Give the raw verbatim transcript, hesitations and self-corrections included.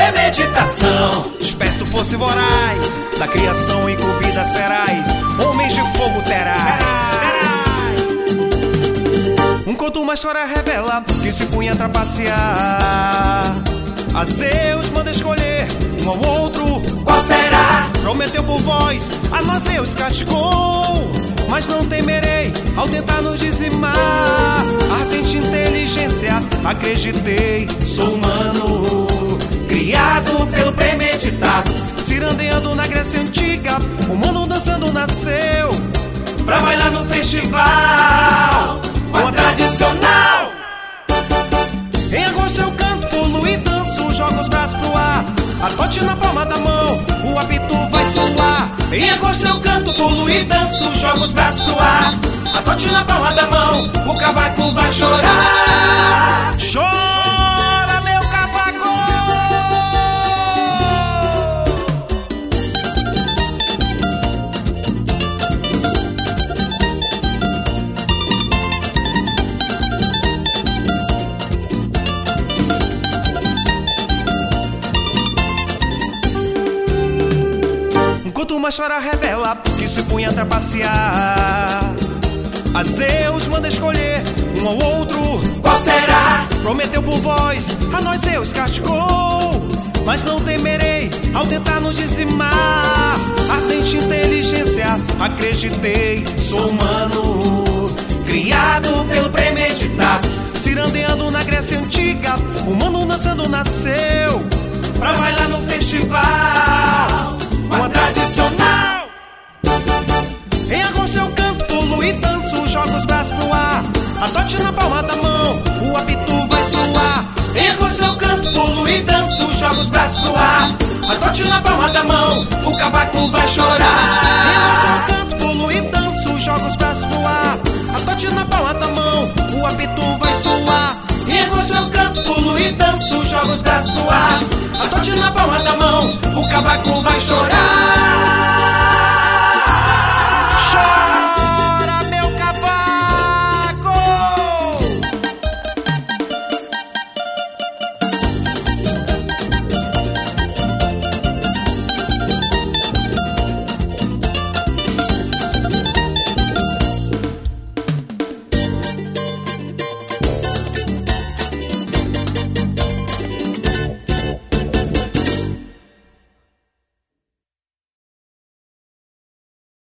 premeditação. Esperto fosse voraz, da criação incumbida serás, homens de fogo terás. Um conto, uma história revela que se punha a trapacear. A Zeus manda escolher um ao outro, qual será? Prometeu por voz, a nós Zeus castigou, mas não temerei ao tentar nos dizimar. Ardente inteligência, acreditei, sou humano, criado pelo premeditado. Cirandeando na Grécia Antiga, o mundo dançando nasceu pra bailar no festival com a tradicional. Em agosto eu canto, pulo e danço, jogo os braços pro ar, a tote na palma da mão, o apito vai soar. Em agosto eu canto, pulo e danço, jogo os braços pro ar, a tote na palma da mão, o cavaco vai chorar. Chora, meu cavaco! Enquanto uma história revela que se punha a trapacear, a Zeus manda escolher um ao outro, qual será? Prometeu por voz, a nós Zeus castigou, mas não temerei ao tentar nos dizimar. Ardente inteligência, acreditei, sou humano, criado pelo premeditado. Cirandeando na Grécia Antiga, o mundo dançando nasceu pra bailar no festival com a tradicional. Em agosto eu canto, pulo e danço, jogo os braços pro ar, a tote na palma da mão, o apito vai soar. Em agosto eu canto, pulo e danço, jogo os braços pro ar, a tote na palma da mão, o cavaco vai chorar. Em agosto eu canto, pulo e danço, jogo os braços pro ar, a tote na palma da mão, o apito vai soar. Em agosto eu canto, pulo e danço, jogo os braços pro ar, a tote na palma da mão, o cavaco vai chorar.